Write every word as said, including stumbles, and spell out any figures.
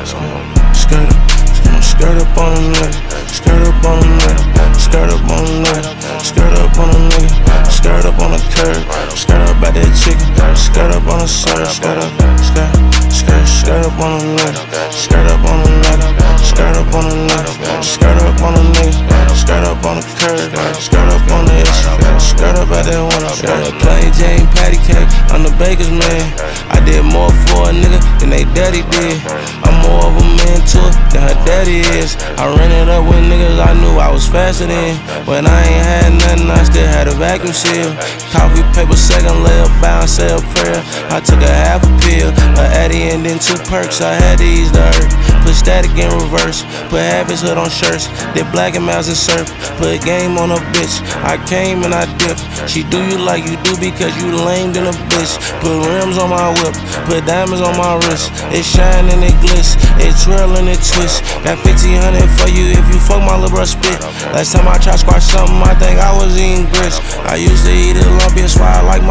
Skirt up, skirt up on a nigga, skirt up on a nigga, skirt up on a nigga, skirt up on a nigga, skirt up on a curb, skirt up by that chicken, skirt up on a shirt, skirt up, skirt, skirt, skirt up on a nigga, skirt up on a nigga, skirt up on a nigga, skirt up on a nigga, skirt up on a curb, skirt up on the issue, skirt up by that one, skirt up plain Jane patty cake, I'm the baker's man. I did more for a nigga than they daddy did. I'm more of a man to her than her daddy is. I ran it up with niggas I knew I was faster than. When I ain't had nothing, I still had a vacuum seal. Coffee, paper, second layup, bound, say a prayer. I took a half a pill, a Addy and then two perks. I had to ease the hurt. Put static in reverse, put habits hood on shirts. Did black and mouse and surf, put game on a bitch. I came and I dipped. She do you like you do because you lame than a bitch. Put rims on my whip, put diamonds on my wrist. It shine and it glitz, it twirl and it twist. Got fifteen hundred for you if you fuck my little bro spit. Last time I tried squash something, I think I was eating grits. I used to eat it lumpy, that's why I like